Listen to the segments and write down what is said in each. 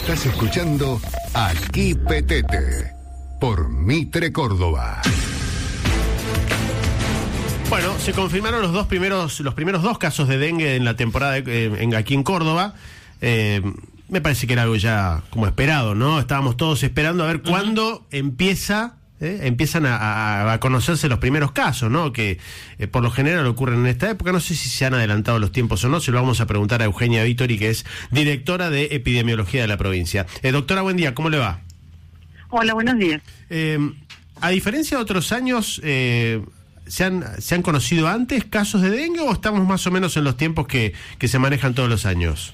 Estás escuchando Aquí Petete por Mitre Córdoba. Bueno, se confirmaron los primeros dos casos de dengue en la temporada aquí en Córdoba. Me parece que era algo ya como esperado, ¿no? Estábamos todos esperando a ver cuándo empiezan a conocerse los primeros casos, ¿no? Que por lo general ocurren en esta época. No sé si se han adelantado los tiempos o no. Se lo vamos a preguntar a Eugenia Vittori, que es directora de epidemiología de la provincia. Doctora, buen día, ¿cómo le va? Hola, buenos días. A diferencia de otros años, ¿se han conocido antes casos de dengue o estamos más o menos en los tiempos que se manejan todos los años?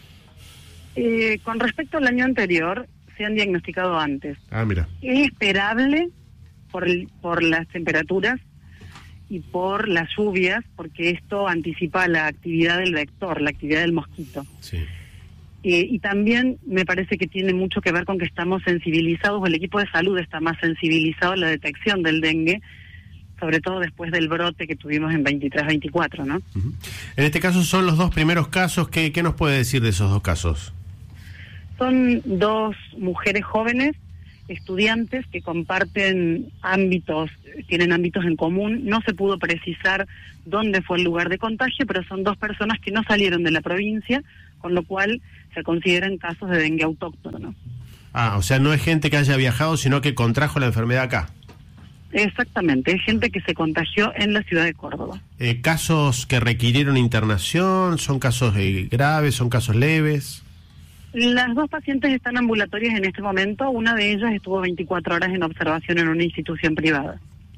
Con respecto al año anterior, se han diagnosticado antes. Ah, mira. Es esperable por las temperaturas y por las lluvias, porque esto anticipa la actividad del vector, la actividad del mosquito. Sí. Y también me parece que tiene mucho que ver con que estamos sensibilizados, o el equipo de salud está más sensibilizado a la detección del dengue, sobre todo después del brote que tuvimos en 23-24, ¿no? Uh-huh. En este caso son los dos primeros casos. ¿Qué nos puede decir de esos dos casos? Son dos mujeres jóvenes, estudiantes, que comparten tienen ámbitos en común. No se pudo precisar dónde fue el lugar de contagio, pero son dos personas que no salieron de la provincia, con lo cual se consideran casos de dengue autóctono, ¿no? Ah, o sea, no es gente que haya viajado, sino que contrajo la enfermedad acá. Exactamente, es gente que se contagió en la ciudad de Córdoba. ¿Casos que requirieron internación? ¿Son casos graves? ¿Son casos leves? Las dos pacientes están ambulatorias en este momento. Una de ellas estuvo 24 horas en observación en una institución privada.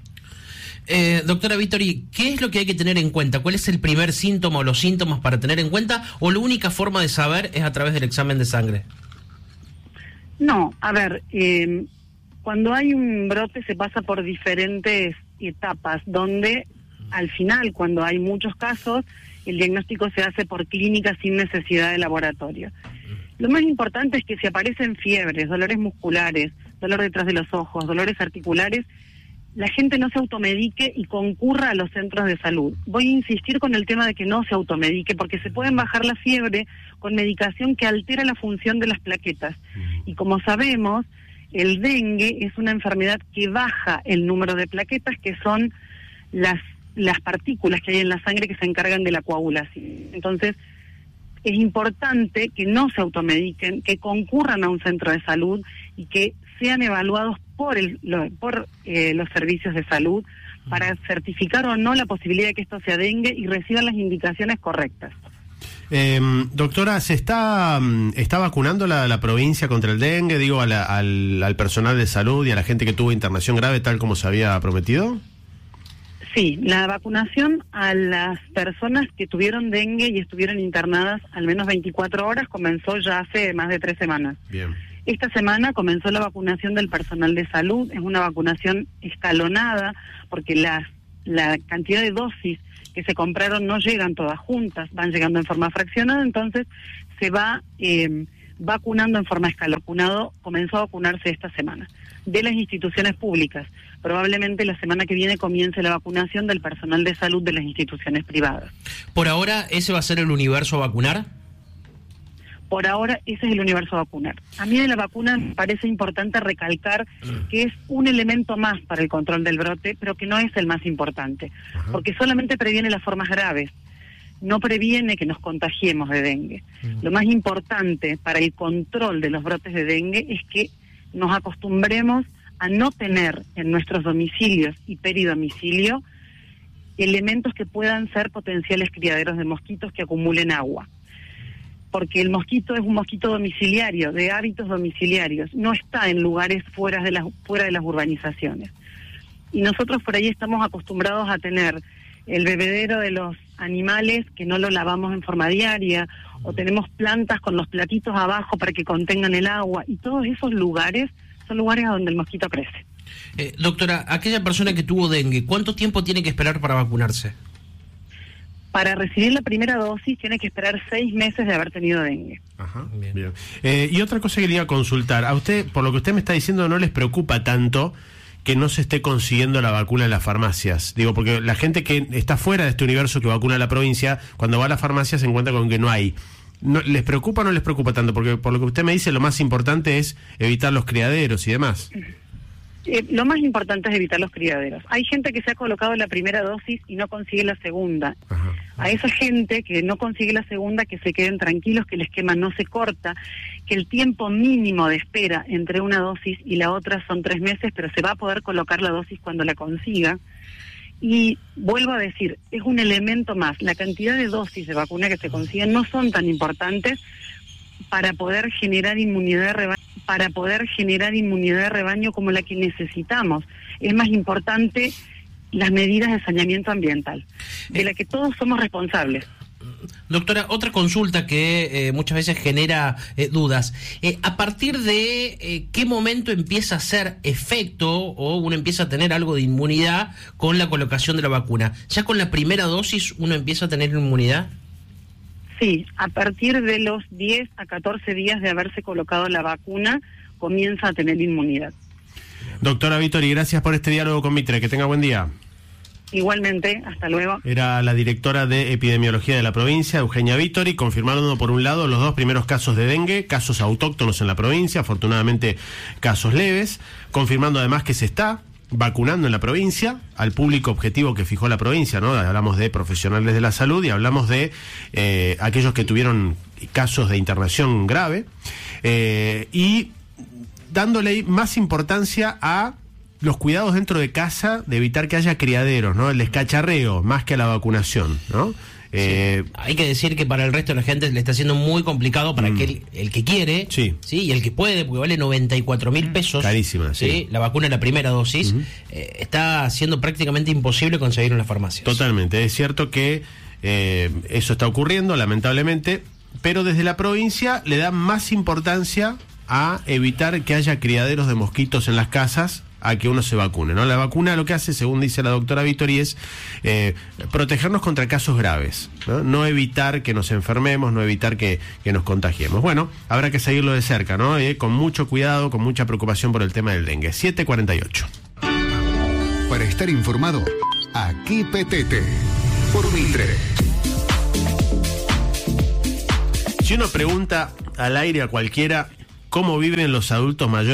Doctora Vittori, ¿qué es lo que hay que tener en cuenta? ¿Cuál es el primer síntoma o los síntomas para tener en cuenta? ¿O la única forma de saber es a través del examen de sangre? No, a ver, cuando hay un brote se pasa por diferentes etapas, donde al final, cuando hay muchos casos, el diagnóstico se hace por clínica sin necesidad de laboratorio. Lo más importante es que si aparecen fiebres, dolores musculares, dolor detrás de los ojos, dolores articulares, la gente no se automedique y concurra a los centros de salud. Voy a insistir con el tema de que no se automedique, porque se pueden bajar la fiebre con medicación que altera la función de las plaquetas. Y como sabemos, el dengue es una enfermedad que baja el número de plaquetas, que son las partículas que hay en la sangre que se encargan de la coagulación. Entonces, es importante que no se automediquen, que concurran a un centro de salud y que sean evaluados por los servicios de salud para certificar o no la posibilidad de que esto sea dengue y reciban las indicaciones correctas. Doctora, ¿se está vacunando la provincia contra el dengue? Digo, al personal de salud y a la gente que tuvo internación grave, tal como se había prometido. Sí, la vacunación a las personas que tuvieron dengue y estuvieron internadas al menos 24 horas comenzó ya hace más de 3 semanas. Bien. Esta semana comenzó la vacunación del personal de salud. Es una vacunación escalonada porque la cantidad de dosis que se compraron no llegan todas juntas, van llegando en forma fraccionada, entonces se va vacunando en forma escalonada. Comenzó a vacunarse esta semana de las instituciones públicas. Probablemente la semana que viene comience la vacunación del personal de salud de las instituciones privadas. ¿Por ahora ese va a ser el universo a vacunar? Por ahora ese es el universo a vacunar. A mí de la vacuna me parece importante recalcar que es un elemento más para el control del brote, pero que no es el más importante, porque solamente previene las formas graves, no previene que nos contagiemos de dengue. Lo más importante para el control de los brotes de dengue es que nos acostumbremos a no tener en nuestros domicilios y peridomicilio elementos que puedan ser potenciales criaderos de mosquitos que acumulen agua. Porque el mosquito es un mosquito domiciliario, de hábitos domiciliarios, no está en lugares fuera de las urbanizaciones. Y nosotros por ahí estamos acostumbrados a tener el bebedero de los animales que no lo lavamos en forma diaria, o tenemos plantas con los platitos abajo para que contengan el agua, y todos esos lugares son lugares a donde el mosquito crece. Doctora, aquella persona que tuvo dengue, ¿cuánto tiempo tiene que esperar para vacunarse? Para recibir la primera dosis tiene que esperar 6 meses de haber tenido dengue. Ajá, bien. Y otra cosa que le iba a consultar, a usted, por lo que usted me está diciendo, ¿no les preocupa tanto que no se esté consiguiendo la vacuna en las farmacias? Digo, porque la gente que está fuera de este universo que vacuna a la provincia, cuando va a la farmacia se encuentra con que no hay. No, ¿les preocupa o no les preocupa tanto? Porque por lo que usted me dice, lo más importante es evitar los criaderos y demás. Lo más importante es evitar los criaderos. Hay gente que se ha colocado la primera dosis y no consigue la segunda. Ajá. A esa gente que no consigue la segunda, que se queden tranquilos, que el esquema no se corta, que el tiempo mínimo de espera entre una dosis y la otra son 3 meses, pero se va a poder colocar la dosis cuando la consiga. Y vuelvo a decir, es un elemento más. La cantidad de dosis de vacuna que se consiguen no son tan importantes para poder generar inmunidad de rebaño como la que necesitamos. Es más importante las medidas de saneamiento ambiental, de la que todos somos responsables. Doctora, otra consulta que muchas veces genera dudas. ¿A partir de qué momento empieza a hacer efecto o uno empieza a tener algo de inmunidad con la colocación de la vacuna? ¿Ya con la primera dosis uno empieza a tener inmunidad? Sí, a partir de los 10 a 14 días de haberse colocado la vacuna, comienza a tener inmunidad. Doctora Vittori, gracias por este diálogo con Mitre. Que tenga buen día. Igualmente, hasta luego. Era la directora de epidemiología de la provincia, Eugenia Vittori, confirmando por un lado los 2 primeros casos de dengue, casos autóctonos en la provincia, afortunadamente casos leves, confirmando además que se está vacunando en la provincia al público objetivo que fijó la provincia, ¿no? Hablamos de profesionales de la salud y hablamos de aquellos que tuvieron casos de internación grave, y dándole más importancia a los cuidados dentro de casa, de evitar que haya criaderos, ¿no? El descacharreo, más que a la vacunación, ¿no? Sí. Hay que decir que para el resto de la gente le está siendo muy complicado para que el que quiere, sí, y el que puede, porque vale 94.000 pesos. Carísima, sí. La vacuna en la primera dosis, está siendo prácticamente imposible conseguir en las farmacias. Totalmente, es cierto que eso está ocurriendo, lamentablemente, pero desde la provincia le dan más importancia a evitar que haya criaderos de mosquitos en las casas a que uno se vacune, ¿no? La vacuna lo que hace, según dice la doctora Vittori, es protegernos contra casos graves, ¿no? No evitar que nos enfermemos, no evitar que nos contagiemos. Bueno, habrá que seguirlo de cerca, ¿no? Con mucho cuidado, con mucha preocupación por el tema del dengue. 7:48. Para estar informado, aquí Petete, por Mitre. Si uno pregunta al aire a cualquiera cómo viven los adultos mayores